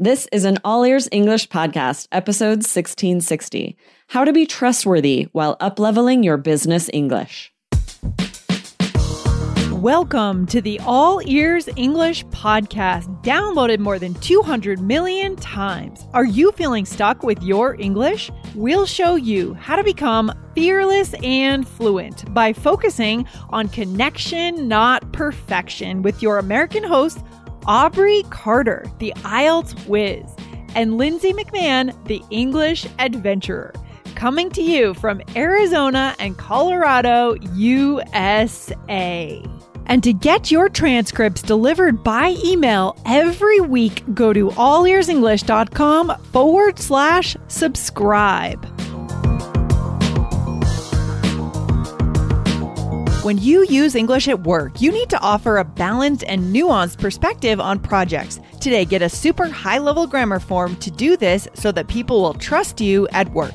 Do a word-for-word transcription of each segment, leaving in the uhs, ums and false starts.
This is an All Ears English podcast, episode sixteen sixty. How to be trustworthy while up-leveling your business English. Welcome to the All Ears English podcast, downloaded more than two hundred million times. Are you feeling stuck with your English? We'll show you how to become fearless and fluent by focusing on connection, not perfection, with your American host, Aubrey Carter, the I E L T S whiz, and Lindsay McMahon, the English adventurer, coming to you from Arizona and Colorado, U S A. And to get your transcripts delivered by email every week, go to allearsenglish.com forward slash subscribe. When you use English at work, you need to offer a balanced and nuanced perspective on projects. Today, get a super high-level grammar form to do this so that people will trust you at work.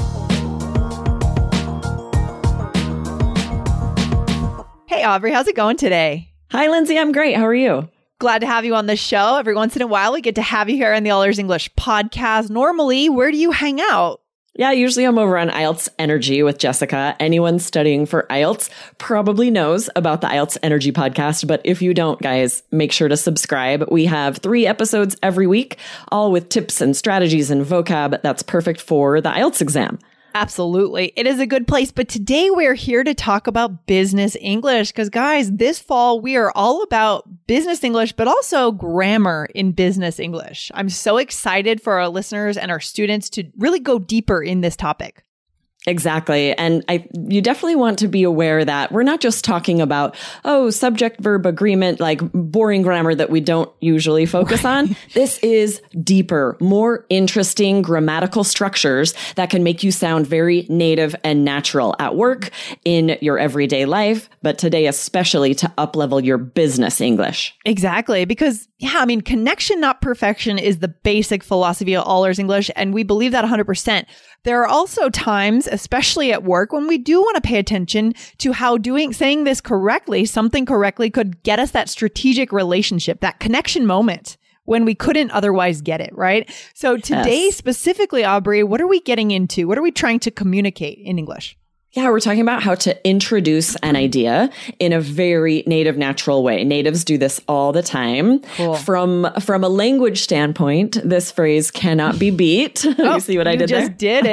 Hey, Aubrey, how's it going today? Hi, Lindsay. I'm great. How are you? Glad to have you on the show. Every once in a while, we get to have you here on the All Ears English podcast. Normally, where do you hang out? Yeah, usually I'm over on I E L T S Energy with Jessica. Anyone studying for I E L T S probably knows about the I E L T S Energy podcast, but if you don't, guys, make sure to subscribe. We have three episodes every week, all with tips and strategies and vocab that's perfect for the I E L T S exam. Absolutely. It is a good place. But today we're here to talk about business English because, guys, this fall we are all about business English, but also grammar in business English. I'm so excited for our listeners and our students to really go deeper in this topic. Exactly. And I, you definitely want to be aware that we're not just talking about, oh, subject verb agreement, like boring grammar that we don't usually focus on. This is deeper, more interesting grammatical structures that can make you sound very native and natural at work, in your everyday life, but today especially to up-level your business English. Exactly. Because, yeah, I mean, connection, not perfection is the basic philosophy of All Ears English, and we believe that one hundred percent. There are also times, especially at work, when we do want to pay attention to how doing saying this correctly, something correctly, could get us that strategic relationship, that connection moment when we couldn't otherwise get it, right? So today, yes. Specifically, Aubrey, what are we getting into? What are we trying to communicate in English? Yeah, we're talking about how to introduce an idea in a very native, natural way. Natives do this all the time. Cool. From from a language standpoint, this phrase cannot be beat. Oh, you see what I did there? You just did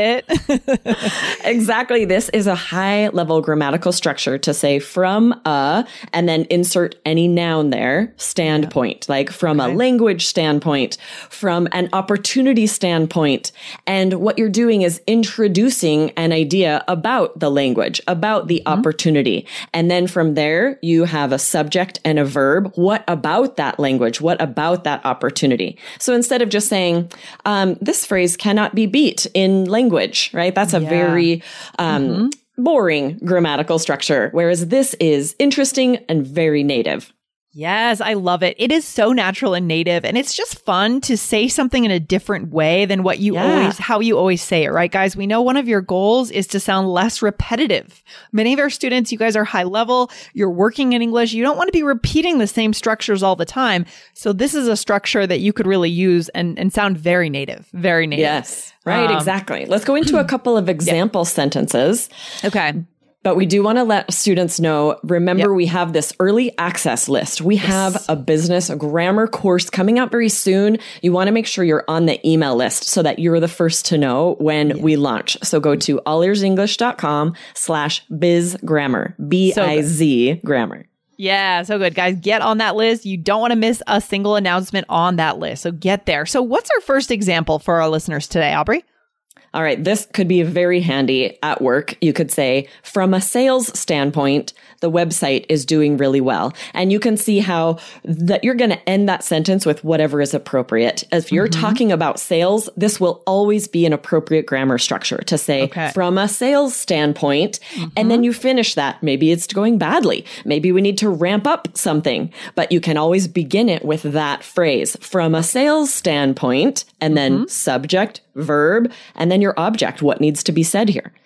it. Exactly. This is a high-level grammatical structure to say from a, and then insert any noun there, standpoint, yeah. Like from okay. a language standpoint, from an opportunity standpoint. And what you're doing is introducing an idea about the language, about the mm-hmm. opportunity. And then from there, you have a subject and a verb. What about that language? What about that opportunity? So instead of just saying, um, this phrase cannot be beat in language, right? That's a yeah. very um, mm-hmm. boring grammatical structure, whereas this is interesting and very native. Yes, I love it. It is so natural and native, and it's just fun to say something in a different way than what you yeah. always, how you always say it, right, guys? We know one of your goals is to sound less repetitive. Many of our students, you guys are high level, you're working in English, you don't want to be repeating the same structures all the time. So this is a structure that you could really use and, and sound very native, very native. Yes, right, um, exactly. Let's go into a couple of example yeah. sentences. Okay. But we do want to let students know, remember, yep. we have this early access list. We yes. have a business grammar course coming out very soon. You want to make sure you're on the email list so that you're the first to know when yeah. we launch. So go to allearsenglish.com slash biz grammar, B I Z so grammar. Yeah, so good, guys. Get on that list. You don't want to miss a single announcement on that list. So get there. So what's our first example for our listeners today, Aubrey? All right, this could be very handy at work. You could say, from a sales standpoint, the website is doing really well. And you can see how that you're going to end that sentence with whatever is appropriate. If you're mm-hmm. talking about sales, this will always be an appropriate grammar structure to say, okay. from a sales standpoint, mm-hmm. and then you finish that. Maybe it's going badly. Maybe we need to ramp up something, but you can always begin it with that phrase, from a sales standpoint, and then mm-hmm. subject, verb, and then your object, what needs to be said here.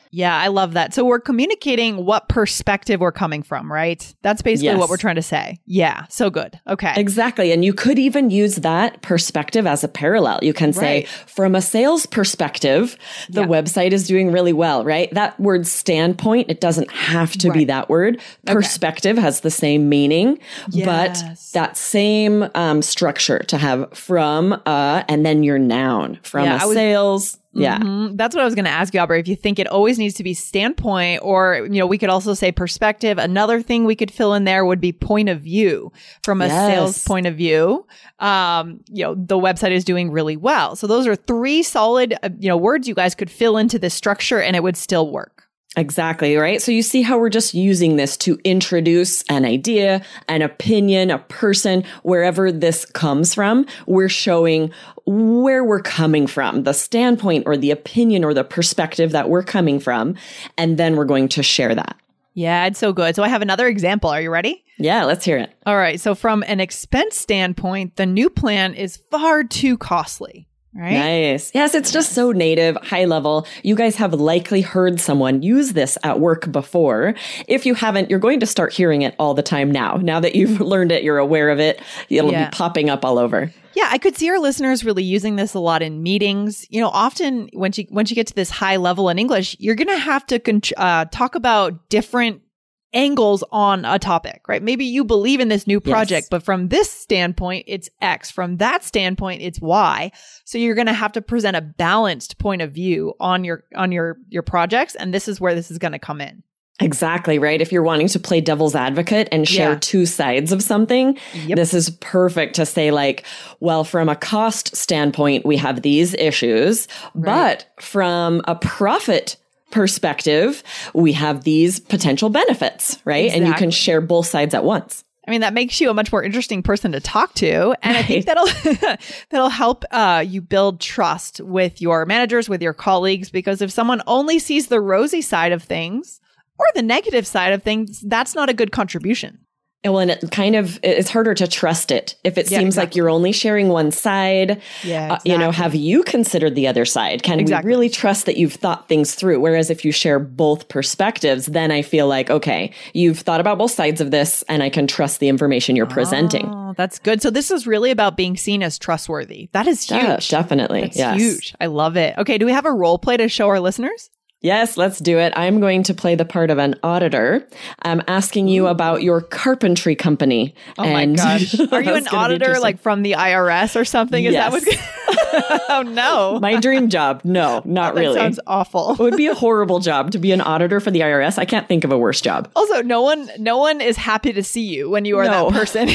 Yeah, I love that. So we're communicating what perspective we're coming from, right? That's basically Yes. what we're trying to say. Yeah, so good. Okay. Exactly. And you could even use that perspective as a parallel. You can say, Right. from a sales perspective, the Yeah. website is doing really well, right? That word standpoint, it doesn't have to be Right. that word. Perspective has the same meaning, Yes. but that same um, structure to have from, uh, and then your noun from Yeah, a I was- sales. Yeah. Mhm. That's what I was going to ask you, Aubrey. If you think it always needs to be standpoint, or, you know, we could also say perspective. Another thing we could fill in there would be point of view. From a Yes. sales point of view, um, you know, the website is doing really well. So those are three solid, uh, you know, words you guys could fill into this structure and it would still work. Exactly, right? So you see how we're just using this to introduce an idea, an opinion, a person, wherever this comes from. We're showing where we're coming from, the standpoint or the opinion or the perspective that we're coming from. And then we're going to share that. Yeah, it's so good. So I have another example. Are you ready? Yeah, let's hear it. All right. So from an expense standpoint, the new plan is far too costly. Right? Nice. Yes, it's just so native, high level. You guys have likely heard someone use this at work before. If you haven't, you're going to start hearing it all the time now. Now that you've learned it, you're aware of it, it'll Yeah. be popping up all over. Yeah, I could see our listeners really using this a lot in meetings. You know, often when you once you get to this high level in English, you're going to have to con- uh, talk about different angles on a topic, right? Maybe you believe in this new project, Yes. but from this standpoint, it's X. From that standpoint, it's Y. So you're going to have to present a balanced point of view on your on your your projects, and this is where this is going to come in. Exactly, right? If you're wanting to play devil's advocate and share Yeah. two sides of something, Yep. this is perfect to say like, well, from a cost standpoint, we have these issues, Right. but from a profit perspective, we have these potential benefits, right? And you can Exactly. share both sides at once. I mean, that makes you a much more interesting person to talk to. And I think that'll, that'll help uh, you build trust with your managers, with your colleagues, because if someone only sees the rosy side of things or the negative side of things, that's not a good contribution. And when it kind of, it's harder to trust it. If it Yeah, seems like exactly. you're only sharing one side, Yeah, uh, you know, exactly. have you considered the other side? Can Exactly. we really trust that you've thought things through? Whereas if you share both perspectives, then I feel like, okay, you've thought about both sides of this and I can trust the information you're presenting. Oh, that's good. So this is really about being seen as trustworthy. That is huge. Yeah, definitely. That's yes. huge. I love it. Okay. Do we have a role play to show our listeners? Yes, let's do it. I'm going to play the part of an auditor. I'm asking you about your carpentry company. Oh my And gosh. Are you that's an gonna be auditor interesting. like from the I R S or something? Is Yes. that what's Oh no. My dream job? No, not That really. sounds awful. It would be a horrible job to be an auditor for the I R S. I can't think of a worse job. Also, no one no one is happy to see you when you are No. that person.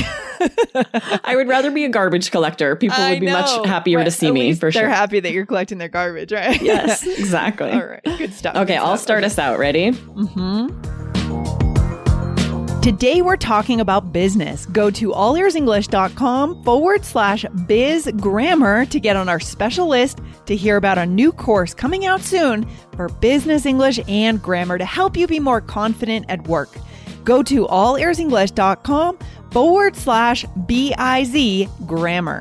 I would rather be a garbage collector. People I would be know. much happier Right. to see At me least for they're sure. happy that you're collecting their garbage, right? Yes, exactly. All right. Good stuff. Okay, Good I'll stuff. start us out. Ready? Today we're talking about business. Go to allearsenglish.com forward slash biz grammar to get on our special list to hear about a new course coming out soon for business English and grammar to help you be more confident at work. Go to allearsenglish.com forward slash B-I-Z grammar.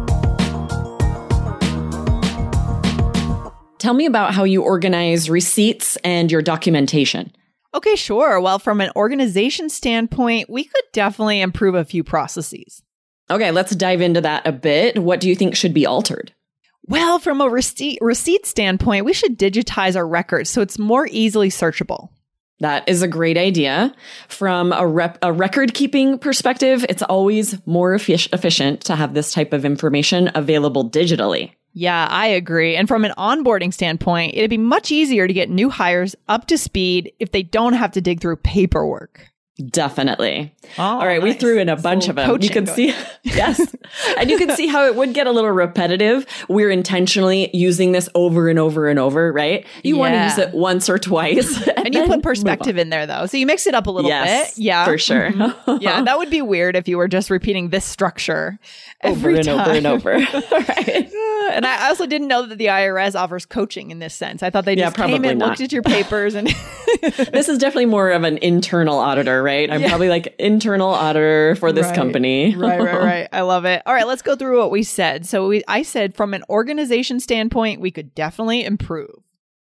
Tell me about how you organize receipts and your documentation. Okay, sure. Well, from an organization standpoint, we could definitely improve a few processes. Okay, let's dive into that a bit. What do you think should be altered? Well, from a receipt, receipt standpoint, we should digitize our records so it's more easily searchable. That is a great idea. From a, rep- a record keeping perspective, it's always more effic- efficient to have this type of information available digitally. Yeah, I agree. And from an onboarding standpoint, it'd be much easier to get new hires up to speed if they don't have to dig through paperwork. Definitely. Oh, All right, we nice. threw in a It's a bunch of little them. You coaching can going. see, yes. And you can see how it would get a little repetitive. We're intentionally using this over and over and over, right? You want to Yeah. use it once or twice. And, And you then put move perspective on. in there, though. So you mix it up a little Yes, bit. Yeah. for sure. Mhm. Yeah, that would be weird if you were just repeating this structure Over every and time. over and over. Right. And I also didn't know that the I R S offers coaching in this sense. I thought they Yeah, just came probably and not. looked at your papers and This is definitely more of an internal auditor, right? I'm Yeah. probably like internal auditor for this Right. company. right, right, right. I love it. All right, let's go through what we said. So we, I said from an organization standpoint, we could definitely improve.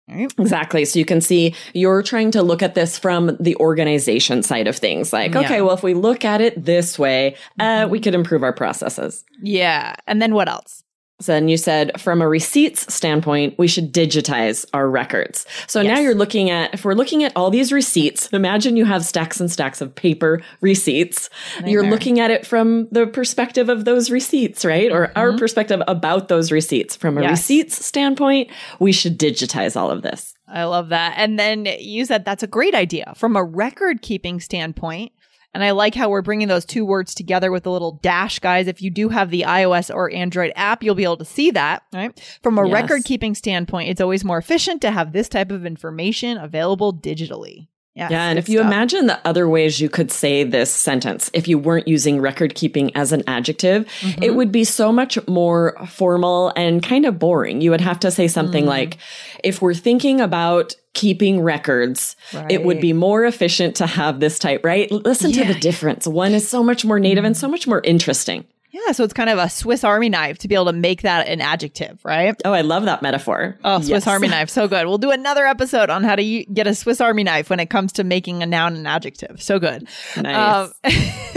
Right. Exactly. So you can see you're trying to look at this from the organization side of things. Like, Yeah. okay, well, if we look at it this way, uh, Mhm. we could improve our processes. Yeah. And then what else? So then you said from a receipts standpoint, we should digitize our records. So Yes. now you're looking at, if we're looking at all these receipts, imagine you have stacks and stacks of paper receipts. You're Nightmare. looking at it from the perspective of those receipts, right? Or our Mhm. perspective about those receipts. From a Yes. receipts standpoint, we should digitize all of this. I love that. And then you said that's a great idea from a record keeping standpoint. And I like how we're bringing those two words together with a little dash, guys. If you do have the iOS or Android app, you'll be able to see that, right? From a Yes. record keeping standpoint, it's always more efficient to have this type of information available digitally. Yes, Yeah. And good if you stuff. imagine the other ways you could say this sentence, if you weren't using record keeping as an adjective, Mhm. it would be so much more formal and kind of boring. You would have to say something Mm. like, if we're thinking about keeping records, it would Right. be more efficient to have this type, right? Listen Yeah. to the difference. One is so much more native and so much more interesting. Yeah, so it's kind of a Swiss Army knife to be able to make that an adjective, right? Oh, I love that metaphor. Oh, Swiss Yes. Army knife. So good. We'll do another episode on how to u- get a Swiss Army knife when it comes to making a noun an adjective. So good. Nice. Um,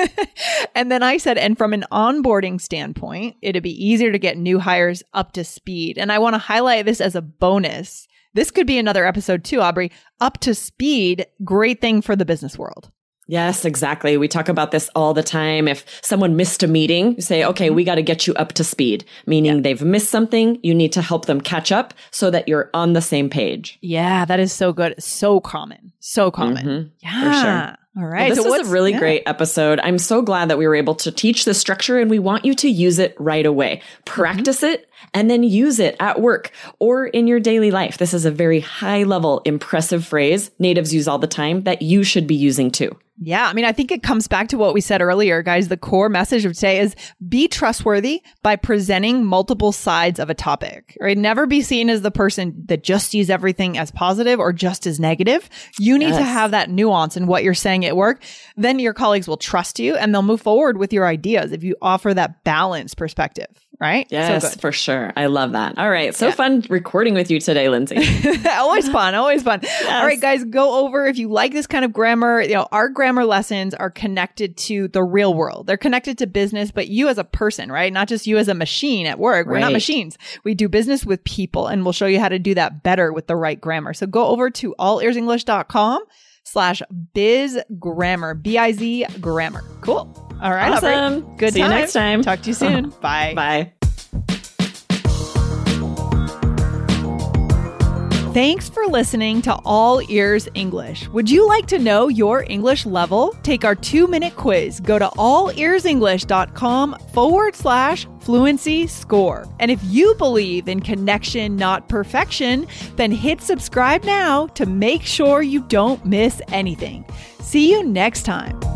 and then I said, and from an onboarding standpoint, it'd be easier to get new hires up to speed. And I want to highlight this as a bonus. This could be another episode too, Aubrey. Up to speed, great thing for the business world. Yes, exactly. We talk about this all the time. If someone missed a meeting, you say, okay, we got to get you up to speed, meaning they've missed something. You need to help them catch up so that you're on the same page. Yeah, that is so good. So common. So common. Mhm, Yeah. for sure. All right. Well, this so was what's- a really yeah. great episode. I'm so glad that we were able to teach the structure, and we want you to use it right away. Practice Mm-hmm. it and then use it at work or in your daily life. This is a very high level, impressive phrase natives use all the time that you should be using too. Yeah. I mean, I think it comes back to what we said earlier, guys. The core message of today is be trustworthy by presenting multiple sides of a topic, right? Never be seen as the person that just sees everything as positive or just as negative. You need to Yes. have that nuance in what you're saying at work. Then your colleagues will trust you and they'll move forward with your ideas if you offer that balanced perspective, right? Yes, So good. for sure. I love that. All right. So Yeah. fun recording with you today, Lindsay. always fun, always fun. All right, guys, go over if you like this kind of grammar. You know, our grammar lessons are connected to the real world. They're connected to business, but you as a person, right? Not just you as a machine at work. We're not Right. machines. We do business with people, and we'll show you how to do that better with the right grammar. So go over to all ears english dot com slash biz grammar, B I Z grammar. Cool. All right. Aubrey. Awesome. Good See time. you next time. Talk to you soon. Bye. Bye. Thanks for listening to All Ears English. Would you like to know your English level? Take our two-minute quiz. Go to all ears english dot com forward slash fluency score. And if you believe in connection, not perfection, then hit subscribe now to make sure you don't miss anything. See you next time.